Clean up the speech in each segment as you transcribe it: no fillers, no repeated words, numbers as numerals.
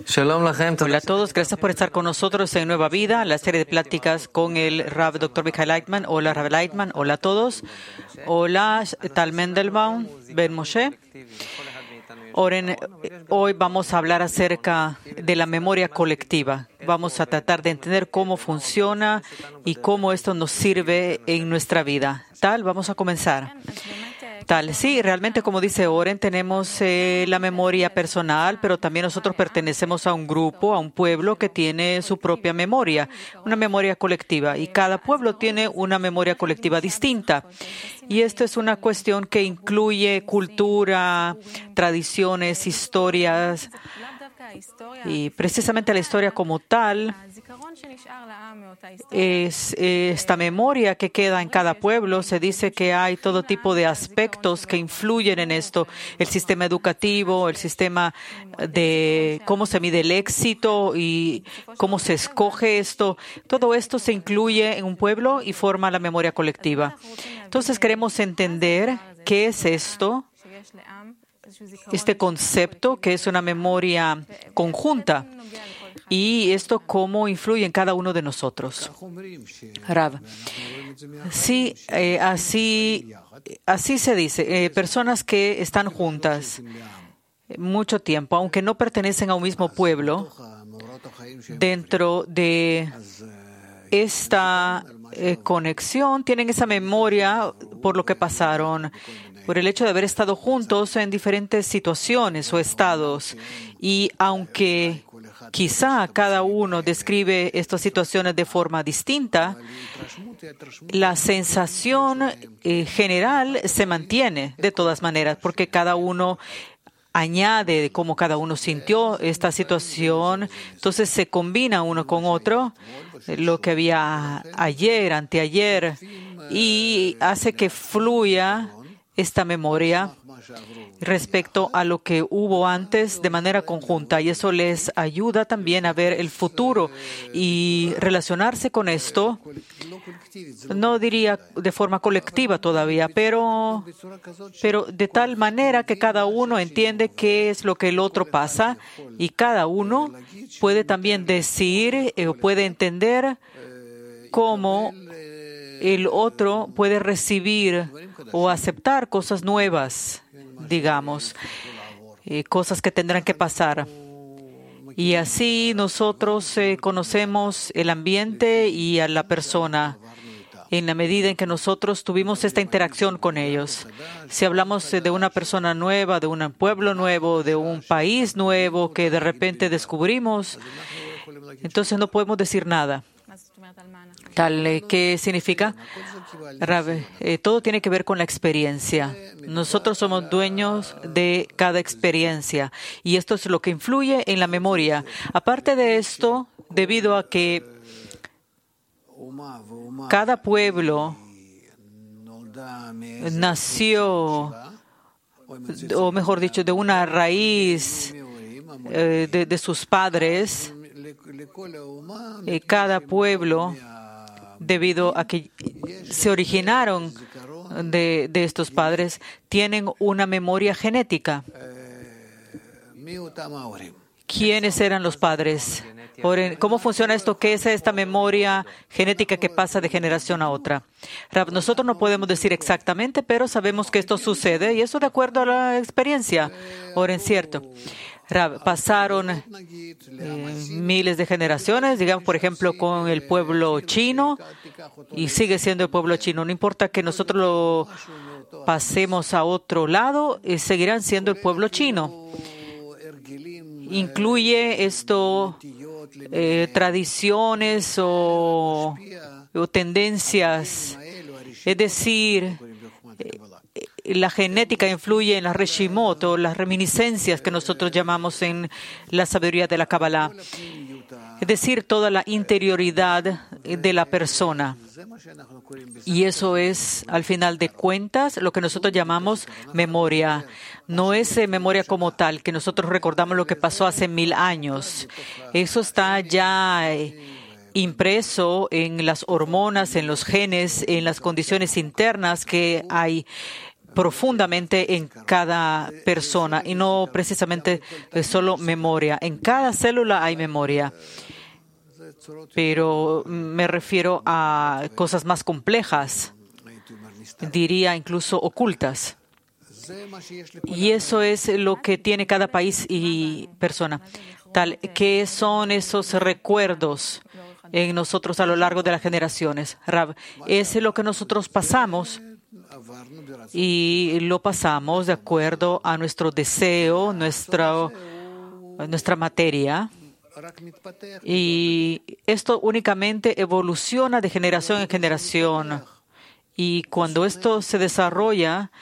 Hola a todos, gracias por estar con nosotros en Nueva Vida, la serie de pláticas con el Rav Dr. Michael Leitman. Hola, Rav Leitman. Hola a todos. Hola, Tal Mendelbaum, Ben Moshe. Hoy vamos a hablar acerca de la memoria colectiva. Vamos a tratar de entender cómo funciona y cómo esto nos sirve en nuestra vida. Tal, vamos a comenzar. Tal, sí, realmente como dice Oren, tenemos la memoria personal, pero también nosotros pertenecemos a un grupo, a un pueblo que tiene su propia memoria, una memoria colectiva. Y cada pueblo tiene una memoria colectiva distinta. Y esto es una cuestión que incluye cultura, tradiciones, historias. Y precisamente la historia como tal es esta memoria que queda en cada pueblo. Se dice que hay todo tipo de aspectos que influyen en esto. El sistema educativo, el sistema de cómo se mide el éxito y cómo se escoge esto. Todo esto se incluye en un pueblo y forma la memoria colectiva. Entonces queremos entender qué es esto. Este concepto que es una memoria conjunta y esto cómo influye en cada uno de nosotros. Rav, sí, así se dice, personas que están juntas mucho tiempo, aunque no pertenecen a un mismo pueblo, dentro de esta conexión tienen esa memoria por lo que pasaron, por el hecho de haber estado juntos en diferentes situaciones o estados. Y aunque quizá cada uno describe estas situaciones de forma distinta, la sensación general se mantiene de todas maneras, porque cada uno añade de cómo cada uno sintió esta situación, entonces se combina uno con otro, lo que había ayer, anteayer, y hace que fluya esta memoria respecto a lo que hubo antes de manera conjunta, y eso les ayuda también a ver el futuro y relacionarse con esto. No diría de forma colectiva todavía, pero de tal manera que cada uno entiende qué es lo que el otro pasa y cada uno puede también decir o puede entender cómo el otro puede recibir o aceptar cosas nuevas, digamos, cosas que tendrán que pasar. Y así nosotros conocemos el ambiente y a la persona en la medida en que nosotros tuvimos esta interacción con ellos. Si hablamos de una persona nueva, de un pueblo nuevo, de un país nuevo que de repente descubrimos, entonces no podemos decir nada. Tal, ¿qué significa? Todo tiene que ver con la experiencia. Nosotros somos dueños de cada experiencia y esto es lo que influye en la memoria. Aparte de esto, debido a que cada pueblo nació, o mejor dicho, de una raíz de sus padres, cada pueblo, debido a que se originaron de estos padres, tienen una memoria genética. ¿Quiénes eran los padres? ¿Cómo funciona esto? ¿Qué es esta memoria genética que pasa de generación a otra? Nosotros no podemos decir exactamente, pero sabemos que esto sucede y eso de acuerdo a la experiencia. Ahora, es cierto. Pasaron miles de generaciones, digamos, por ejemplo, con el pueblo chino, y sigue siendo el pueblo chino. No importa que nosotros lo pasemos a otro lado, seguirán siendo el pueblo chino. Incluye esto tradiciones o tendencias, es decir, la genética influye en las reshimot o las reminiscencias que nosotros llamamos en la sabiduría de la Kabbalah. Es decir, toda la interioridad de la persona. Y eso es, al final de cuentas, lo que nosotros llamamos memoria. No es memoria como tal, que nosotros recordamos lo que pasó hace 1000 años. Eso está ya impreso en las hormonas, en los genes, en las condiciones internas que hay profundamente en cada persona y no precisamente solo memoria. En cada célula hay memoria, pero me refiero a cosas más complejas, diría incluso ocultas. Y eso es lo que tiene cada país y persona. ¿Qué son esos recuerdos en nosotros a lo largo de las generaciones? Rav, es lo que nosotros pasamos y lo pasamos de acuerdo a nuestro deseo, nuestra materia. Y esto únicamente evoluciona de generación en generación. Y cuando esto se desarrolla,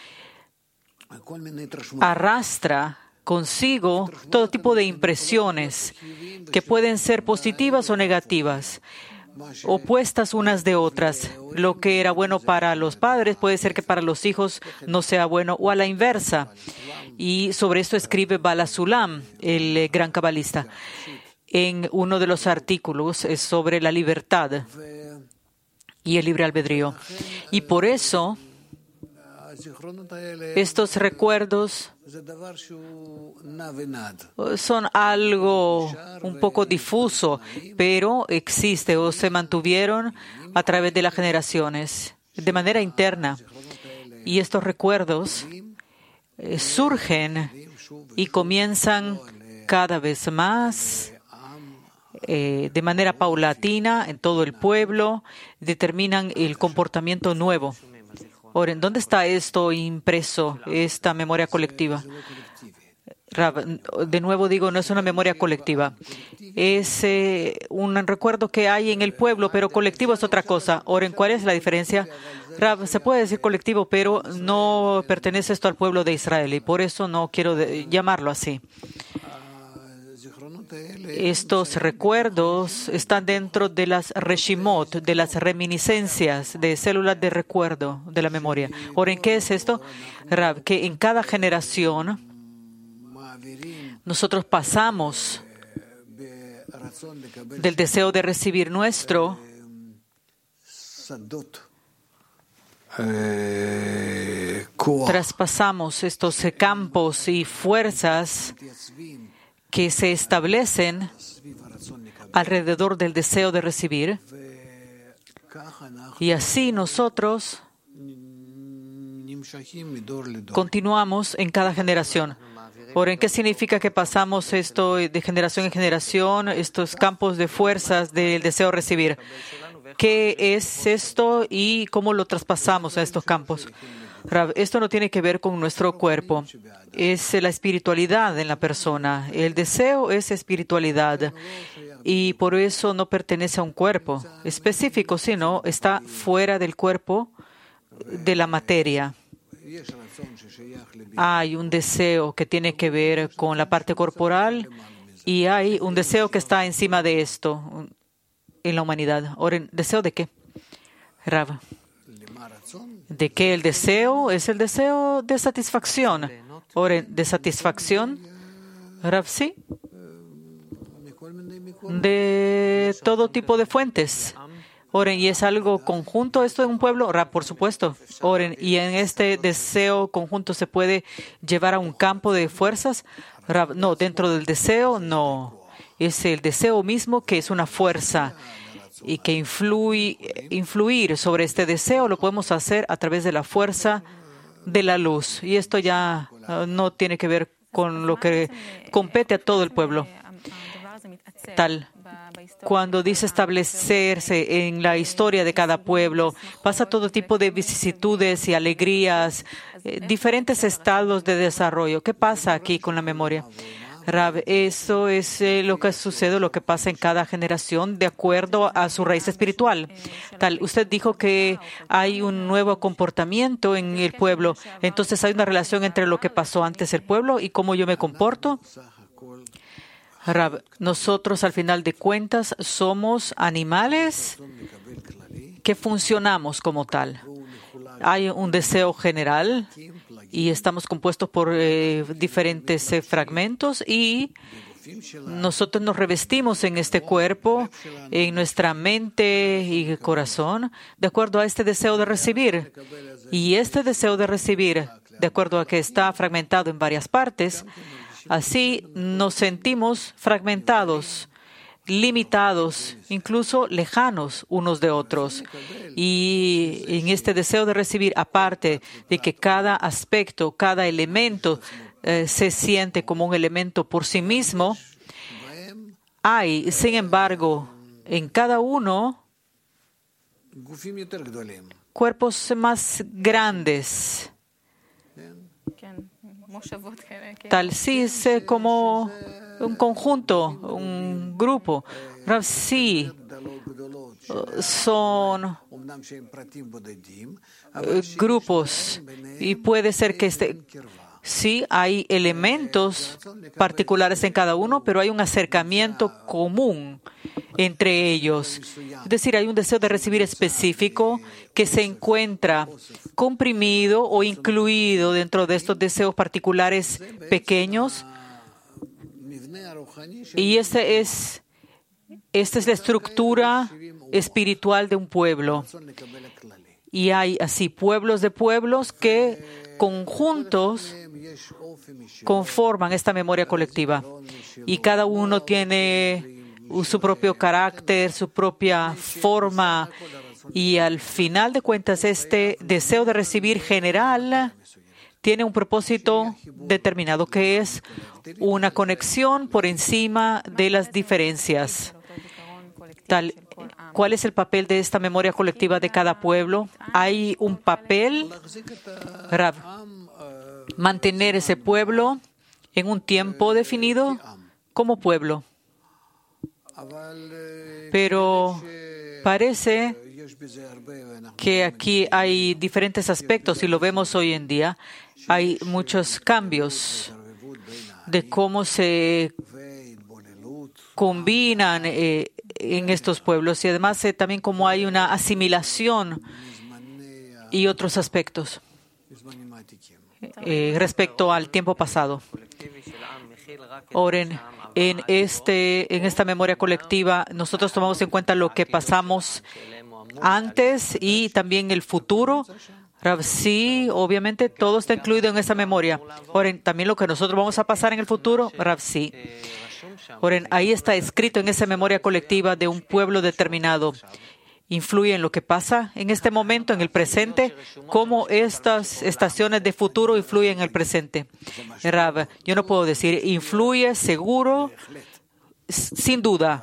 arrastra consigo todo tipo de impresiones que pueden ser positivas o negativas, opuestas unas de otras. Lo que era bueno para los padres puede ser que para los hijos no sea bueno, o a la inversa. Y sobre esto escribe Bala Sulam, el gran cabalista, en uno de los artículos sobre la libertad y el libre albedrío. Y por eso estos recuerdos son algo un poco difuso, pero existe o se mantuvieron a través de las generaciones, de manera interna. Y estos recuerdos surgen y comienzan cada vez más de manera paulatina en todo el pueblo, determinan el comportamiento nuevo. Ahora, ¿dónde está esto impreso, esta memoria colectiva? De nuevo digo, no es una memoria colectiva. Es un recuerdo que hay en el pueblo, pero colectivo es otra cosa. Ahora, ¿cuál es la diferencia? Se puede decir colectivo, pero no pertenece esto al pueblo de Israel, y por eso no quiero llamarlo así. Estos recuerdos están dentro de las reshimot, de las reminiscencias, de células de recuerdo de la memoria. Ahora, ¿en qué es esto? Rav, que en cada generación nosotros pasamos del deseo de recibir nuestro traspasamos estos campos y fuerzas que se establecen alrededor del deseo de recibir, y así nosotros continuamos en cada generación. Ahora, ¿en qué significa que pasamos esto de generación en generación, estos campos de fuerzas del deseo de recibir? ¿Qué es esto y cómo lo traspasamos a estos campos? Esto no tiene que ver con nuestro cuerpo, es la espiritualidad en la persona. El deseo es espiritualidad y por eso no pertenece a un cuerpo específico, sino está fuera del cuerpo, de la materia. Hay un deseo que tiene que ver con la parte corporal y hay un deseo que está encima de esto en la humanidad. Ahora, ¿deseo de qué? Rav. ¿De qué el deseo? Es el deseo de satisfacción. Ahora, ¿de satisfacción? Rav, sí. De todo tipo de fuentes. Oren, ¿y es algo conjunto esto de un pueblo? Rav, por supuesto. Oren, ¿y en este deseo conjunto se puede llevar a un campo de fuerzas? Rav, no, dentro del deseo no. Es el deseo mismo que es una fuerza y que influir sobre este deseo lo podemos hacer a través de la fuerza de la luz. Y esto ya no tiene que ver con lo que compete a todo el pueblo. Cuando dice establecerse en la historia de cada pueblo, pasa todo tipo de vicisitudes y alegrías, diferentes estados de desarrollo. ¿Qué pasa aquí con la memoria? Rav, eso es lo que sucede, lo que pasa en cada generación de acuerdo a su raíz espiritual. Usted dijo que hay un nuevo comportamiento en el pueblo. Entonces, ¿hay una relación entre lo que pasó antes el pueblo y cómo yo me comporto? Rav, nosotros al final de cuentas somos animales que funcionamos como tal. Hay un deseo general y estamos compuestos por diferentes fragmentos y nosotros nos revestimos en este cuerpo, en nuestra mente y corazón, de acuerdo a este deseo de recibir. Y este deseo de recibir, de acuerdo a que está fragmentado en varias partes, así nos sentimos fragmentados, limitados, incluso lejanos unos de otros. Y en este deseo de recibir, aparte de que cada aspecto, cada elemento se siente como un elemento por sí mismo, hay, sin embargo, en cada uno cuerpos más grandes. Tal sí es como un conjunto, un grupo. Sí, son grupos y puede ser que sí hay elementos particulares en cada uno, pero hay un acercamiento común entre ellos. Es decir, hay un deseo de recibir específico que se encuentra comprimido o incluido dentro de estos deseos particulares pequeños. Y esta es la estructura espiritual de un pueblo. Y hay así pueblos de pueblos que conjuntos conforman esta memoria colectiva. Y cada uno tiene su propio carácter, su propia forma. Y al final de cuentas, este deseo de recibir general tiene un propósito determinado, que es una conexión por encima de las diferencias. ¿Cuál es el papel de esta memoria colectiva de cada pueblo? Hay un papel, Rav, mantener ese pueblo en un tiempo definido como pueblo. Pero parece que aquí hay diferentes aspectos y lo vemos hoy en día. Hay muchos cambios de cómo se combinan en estos pueblos y además también cómo hay una asimilación y otros aspectos respecto al tiempo pasado. Oren, en esta memoria colectiva nosotros tomamos en cuenta lo que pasamos antes y también el futuro. Rav, sí, obviamente todo está incluido en esa memoria. Oren, también lo que nosotros vamos a pasar en el futuro, Rav, sí. Oren, ahí está escrito en esa memoria colectiva de un pueblo determinado. Influye en lo que pasa en este momento, en el presente, cómo estas estaciones de futuro influyen en el presente. Rav, yo no puedo decir influye, seguro, sin duda.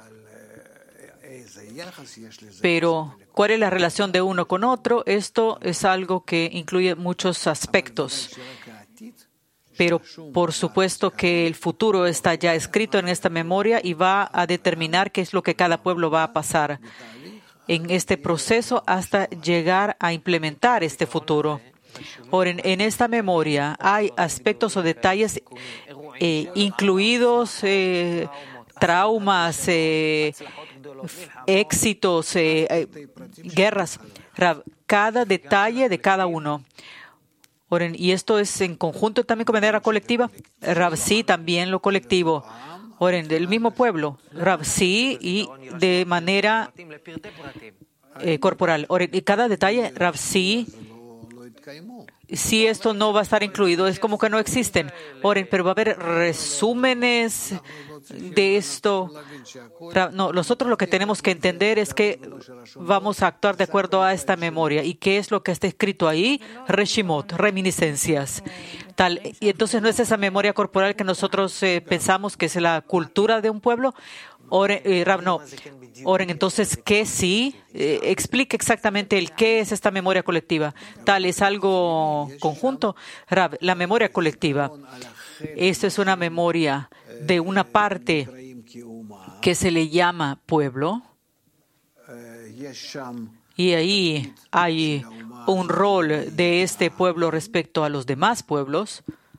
Pero, ¿cuál es la relación de uno con otro? Esto es algo que incluye muchos aspectos. Pero, por supuesto que el futuro está ya escrito en esta memoria y va a determinar qué es lo que cada pueblo va a pasar en este proceso hasta llegar a implementar este futuro. Ahora, en esta memoria hay aspectos o detalles incluidos, traumas, éxitos, guerras, cada detalle de cada uno. Oren, y esto es en conjunto también con manera colectiva. Rav, sí, también lo colectivo. Oren, del mismo pueblo. Rav, sí, y de manera corporal. Oren, y cada detalle, Rav, sí. Si esto no va a estar incluido, es como que no existen. Oren, pero va a haber resúmenes de esto. No, nosotros lo que tenemos que entender es que vamos a actuar de acuerdo a esta memoria. ¿Y qué es lo que está escrito ahí? Reshimot, reminiscencias. Y entonces no es esa memoria corporal que nosotros pensamos que es la cultura de un pueblo. Oren, no. Oren, entonces, ¿qué sí? Explique exactamente el qué es esta memoria colectiva. ¿Es algo conjunto? Rav, la memoria colectiva. Esto es una memoria de una parte que se le llama pueblo. Y ahí hay un rol de este pueblo respecto a los demás pueblos.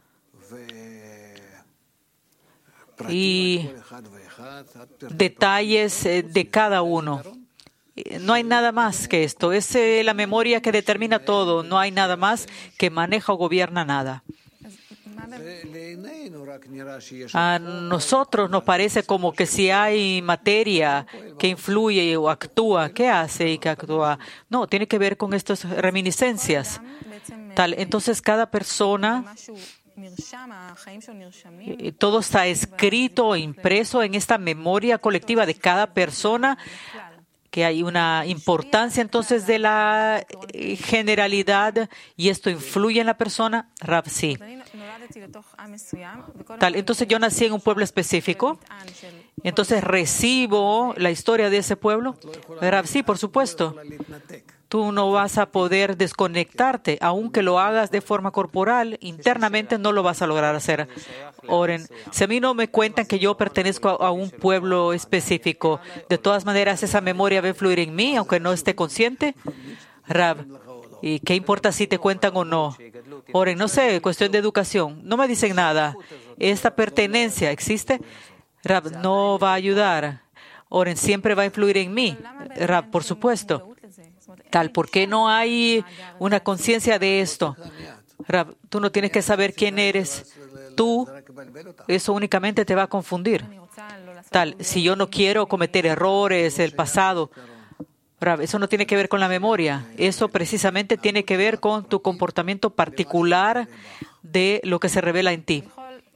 Y detalles de cada uno. No hay nada más que esto. Es la memoria que determina todo. No hay nada más que maneja o gobierna nada. A nosotros nos parece como que si hay materia que influye o actúa, ¿qué hace y qué actúa? No, tiene que ver con estas reminiscencias. Entonces, cada persona, todo está escrito o impreso en esta memoria colectiva de cada persona, que hay una importancia entonces de la generalidad y esto influye en la persona. Rav, sí. Entonces yo nací en un pueblo específico, entonces recibo la historia de ese pueblo. Rav, sí, por supuesto. Tú no vas a poder desconectarte, aunque lo hagas de forma corporal, internamente no lo vas a lograr hacer. Oren, si a mí no me cuentan que yo pertenezco a un pueblo específico, de todas maneras esa memoria va a influir en mí, aunque no esté consciente. Rav, ¿y qué importa si te cuentan o no? Oren, no sé, cuestión de educación. No me dicen nada. ¿Esta pertenencia existe? Rav, no va a ayudar. Oren, siempre va a influir en mí. Rav, por supuesto. ¿Por qué no hay una conciencia de esto? Rav, tú no tienes que saber quién eres. Tú, eso únicamente te va a confundir. Si yo no quiero cometer errores del pasado, Rav, eso no tiene que ver con la memoria. Eso precisamente tiene que ver con tu comportamiento particular de lo que se revela en ti.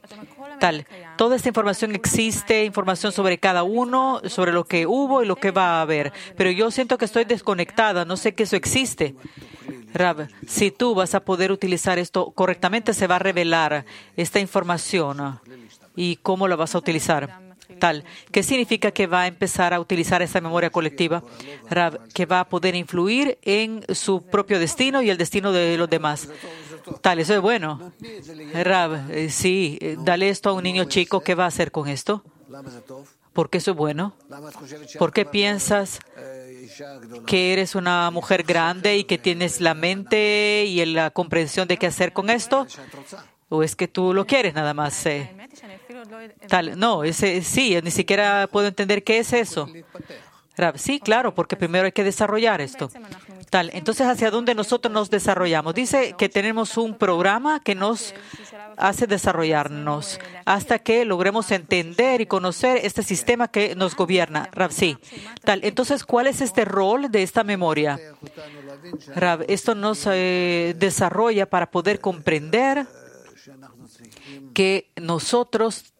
Toda esta información existe, información sobre cada uno, sobre lo que hubo y lo que va a haber. Pero yo siento que estoy desconectada, no sé que eso existe. Rav, si tú vas a poder utilizar esto correctamente, se va a revelar esta información. ¿Y cómo la vas a utilizar? ¿Qué significa que va a empezar a utilizar esta memoria colectiva? Rav, que va a poder influir en su propio destino y el destino de los demás. Eso es bueno. Rav, sí, dale esto a un niño chico, ¿qué va a hacer con esto? ¿Por qué eso es bueno? ¿Por qué piensas que eres una mujer grande y que tienes la mente y la comprensión de qué hacer con esto? ¿O es que tú lo quieres nada más? No, sí, ni siquiera puedo entender qué es eso. Rav, sí, claro, porque primero hay que desarrollar esto. Entonces, ¿hacia dónde nosotros nos desarrollamos? Dice que tenemos un programa que nos hace desarrollarnos hasta que logremos entender y conocer este sistema que nos gobierna. Rav, sí. Entonces, ¿cuál es este rol de esta memoria? Rav, esto nos desarrolla para poder comprender que nosotros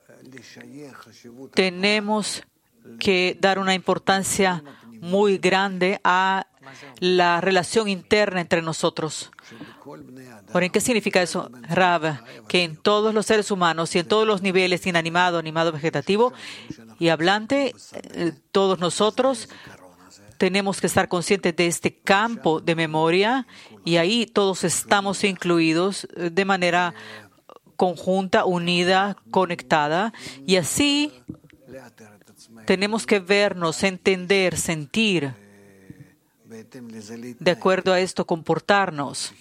tenemos que dar una importancia muy grande a la relación interna entre nosotros. ¿Por qué significa eso, Rav? Que en todos los seres humanos y en todos los niveles, inanimado, animado, vegetativo y hablante, todos nosotros tenemos que estar conscientes de este campo de memoria y ahí todos estamos incluidos de manera conjunta, unida, conectada, y así tenemos que vernos, entender, sentir, de acuerdo a esto comportarnos,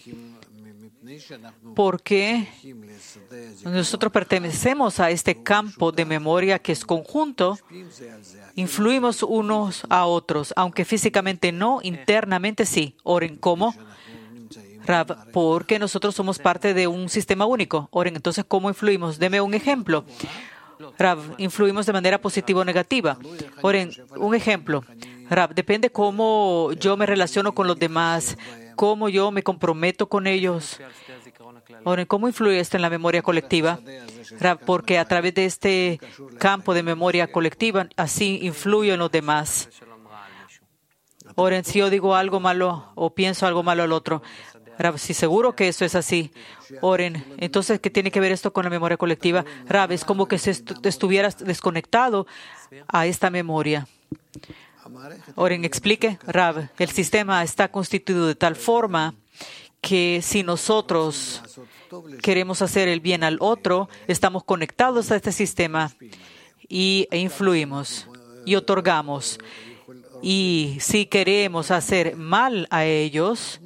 porque nosotros pertenecemos a este campo de memoria que es conjunto, influimos unos a otros, aunque físicamente no, internamente sí. Oren, ¿cómo? Rav, porque nosotros somos parte de un sistema único. Oren, entonces, ¿cómo influimos? Deme un ejemplo. Rav, influimos de manera positiva o negativa. Oren, un ejemplo. Rav, depende cómo yo me relaciono con los demás, cómo yo me comprometo con ellos. Oren, ¿cómo influye esto en la memoria colectiva? Rav, porque a través de este campo de memoria colectiva, así influyo en los demás. Oren, si yo digo algo malo o pienso algo malo al otro, Rav, sí, seguro que eso es así. Oren, entonces, ¿qué tiene que ver esto con la memoria colectiva? Rav, es como que si estuvieras desconectado a esta memoria. Oren, explique, Rav, el sistema está constituido de tal forma que si nosotros queremos hacer el bien al otro, estamos conectados a este sistema e influimos y otorgamos. Y si queremos hacer mal a ellos,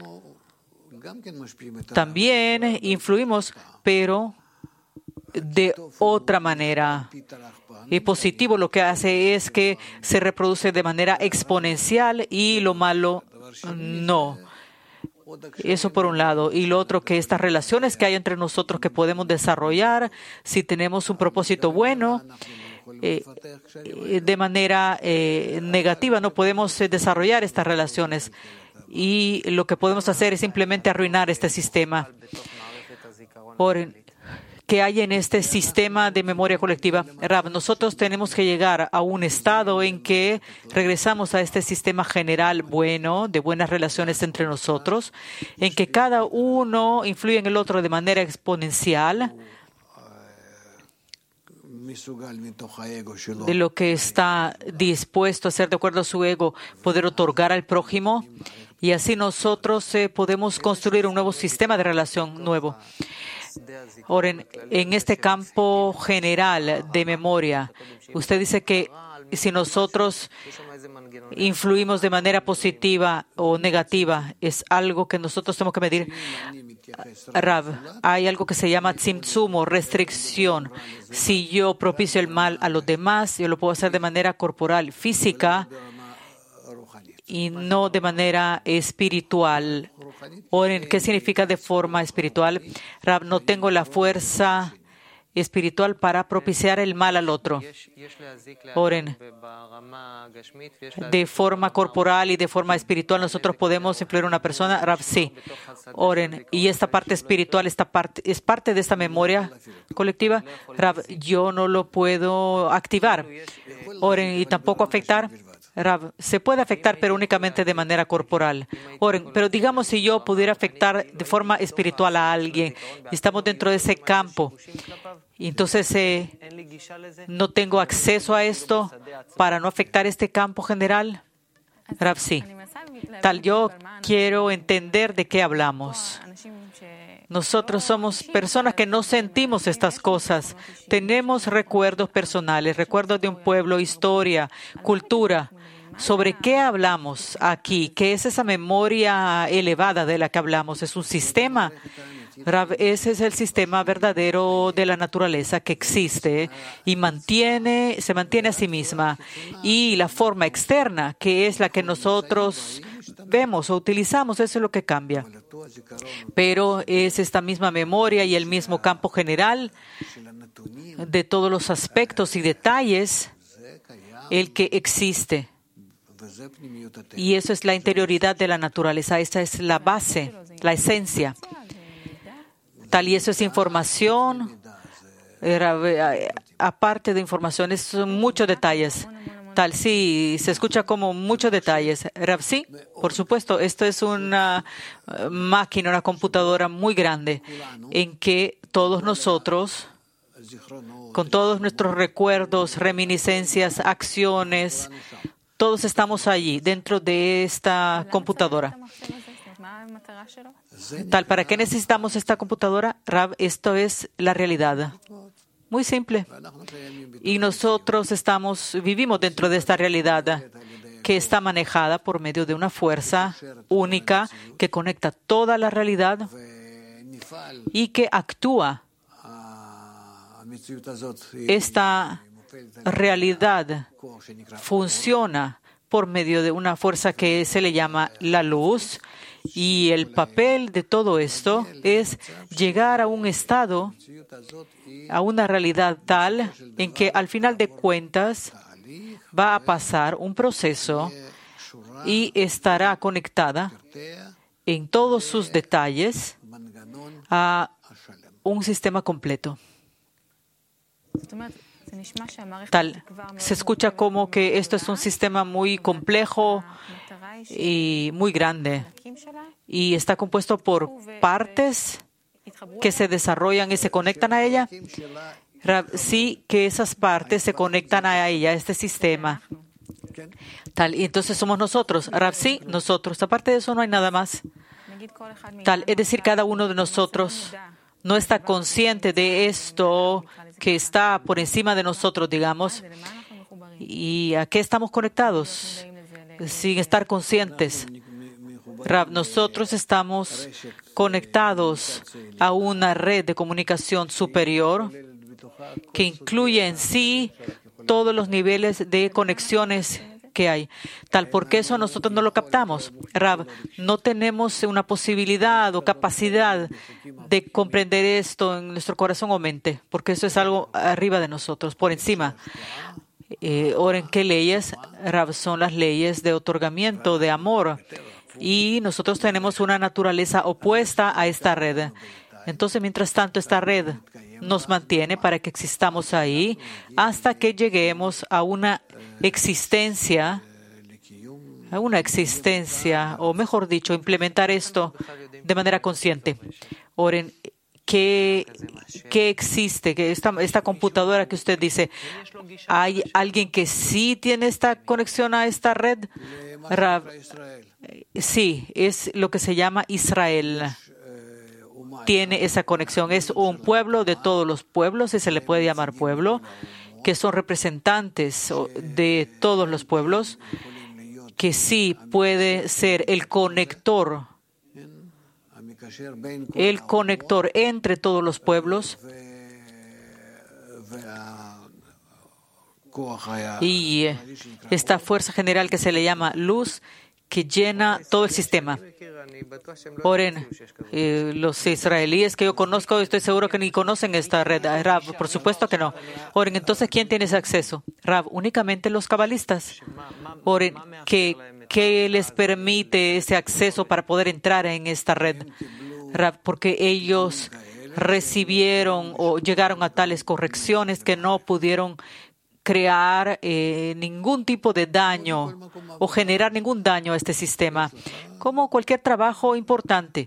también influimos, pero de otra manera. Y positivo lo que hace es que se reproduce de manera exponencial y lo malo no. Eso por un lado. Y lo otro, que estas relaciones que hay entre nosotros que podemos desarrollar, si tenemos un propósito bueno, de manera negativa no podemos desarrollar estas relaciones. Y lo que podemos hacer es simplemente arruinar este sistema que hay en este sistema de memoria colectiva. Rav, nosotros tenemos que llegar a un estado en que regresamos a este sistema general bueno, de buenas relaciones entre nosotros, en que cada uno influye en el otro de manera exponencial, de lo que está dispuesto a hacer de acuerdo a su ego, poder otorgar al prójimo, y así nosotros podemos construir un nuevo sistema de relación nuevo. Ahora, en este campo general de memoria, usted dice que si nosotros influimos de manera positiva o negativa, es algo que nosotros tenemos que medir. Rav, hay algo que se llama tzimtzum o restricción. Si yo propicio el mal a los demás, yo lo puedo hacer de manera corporal, física, y no de manera espiritual. Oren, ¿qué significa de forma espiritual? Rav, no tengo la fuerza espiritual para propiciar el mal al otro. Oren, de forma corporal y de forma espiritual nosotros podemos influir a una persona. Rav, sí. Oren, y esta parte espiritual, es parte de esta memoria colectiva. Rav, yo no lo puedo activar. Oren, y tampoco afectar. Rav, se puede afectar, pero únicamente de manera corporal. Oren, pero digamos si yo pudiera afectar de forma espiritual a alguien, estamos dentro de ese campo, y entonces no tengo acceso a esto para no afectar este campo general. Rav, sí. Yo quiero entender de qué hablamos. Nosotros somos personas que no sentimos estas cosas. Tenemos recuerdos personales, recuerdos de un pueblo, historia, cultura. ¿Sobre qué hablamos aquí? ¿Qué es esa memoria elevada de la que hablamos? ¿Es un sistema? Ese es el sistema verdadero de la naturaleza que existe y se mantiene a sí misma. Y la forma externa, que es la que nosotros vemos o utilizamos, eso es lo que cambia. Pero es esta misma memoria y el mismo campo general de todos los aspectos y detalles el que existe. Y eso es la interioridad de la naturaleza. Esa es la base, la esencia. Y eso es información. Aparte de información, son muchos detalles. Sí, se escucha como muchos detalles. Rav, sí, por supuesto, esto es una máquina, una computadora muy grande en que todos nosotros, con todos nuestros recuerdos, reminiscencias, acciones, todos estamos allí, dentro de esta computadora. ¿Para qué necesitamos esta computadora? Rav, esto es la realidad. Muy simple. Y nosotros vivimos dentro de esta realidad que está manejada por medio de una fuerza única que conecta toda la realidad y que actúa. Esta realidad funciona por medio de una fuerza que se le llama la luz, y el papel de todo esto es llegar a un estado, a una realidad tal en que al final de cuentas va a pasar un proceso y estará conectada en todos sus detalles a un sistema completo. Se escucha como que esto es un sistema muy complejo y muy grande, y está compuesto por partes que se desarrollan y se conectan a ella. Sí, que esas partes se conectan a ella, a este sistema. Y entonces somos nosotros. Rav, sí, nosotros. Aparte de eso no hay nada más. Es decir, cada uno de nosotros no está consciente de esto que está por encima de nosotros, digamos. ¿Y a qué estamos conectados? Sin estar conscientes. Rav, nosotros estamos conectados a una red de comunicación superior que incluye en sí todos los niveles de conexiones que hay. Tal porque eso nosotros no lo captamos. Rav, no tenemos una posibilidad o capacidad de comprender esto en nuestro corazón o mente, porque eso es algo arriba de nosotros, por encima. Ahora, ¿en qué leyes? Rav, son las leyes de otorgamiento, de amor. Y nosotros tenemos una naturaleza opuesta a esta red. Entonces, mientras tanto, esta red nos mantiene para que existamos ahí hasta que lleguemos a una existencia, o mejor dicho, implementar esto de manera consciente. Oren, ¿qué existe? Que esta computadora que usted dice, ¿hay alguien que sí tiene esta conexión a esta red? Sí, es lo que se llama Israel. Tiene esa conexión. Es un pueblo de todos los pueblos, y se le puede llamar pueblo, que son representantes de todos los pueblos, que sí puede ser el conector entre todos los pueblos y esta fuerza general que se le llama luz, que llena todo el sistema. Oren, los israelíes que yo conozco, estoy seguro que ni conocen esta red. Rav, por supuesto que no. Oren, entonces, ¿quién tiene ese acceso? Rav, únicamente los cabalistas. Oren, ¿qué les permite ese acceso para poder entrar en esta red? Rav, porque ellos recibieron o llegaron a tales correcciones que no pudieron crear ningún tipo de daño o generar ningún daño a este sistema, como cualquier trabajo importante.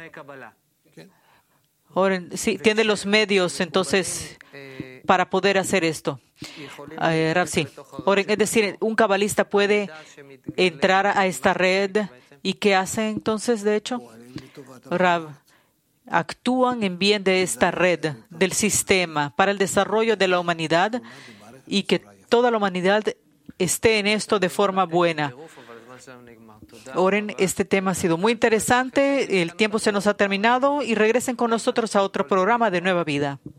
Ahora, sí, tiene los medios, entonces, para poder hacer esto. Rav, sí. Ahora, es decir, un cabalista puede entrar a esta red, ¿y qué hace entonces, de hecho? Rav, actúan en bien de esta red, del sistema, para el desarrollo de la humanidad, y que toda la humanidad esté en esto de forma buena. Oren, este tema ha sido muy interesante, el tiempo se nos ha terminado y regresen con nosotros a otro programa de Nueva Vida.